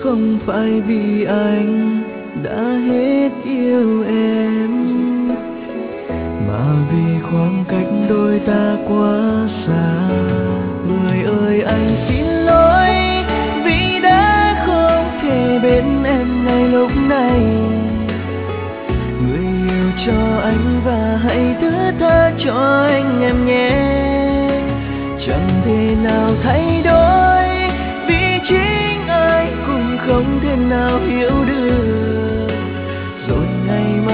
không phải vì anh đã hết yêu em, mà vì khoảng cách đôi ta quá xa. Người ơi anh xin lỗi vì đã không thể bên em ngay lúc này. Người hiểu cho anh và hãy thứ tha cho anh em nhé. Chẳng thể nào thay đổi vì chính ai cũng không thể nào hiểu được. Rồi ngày mai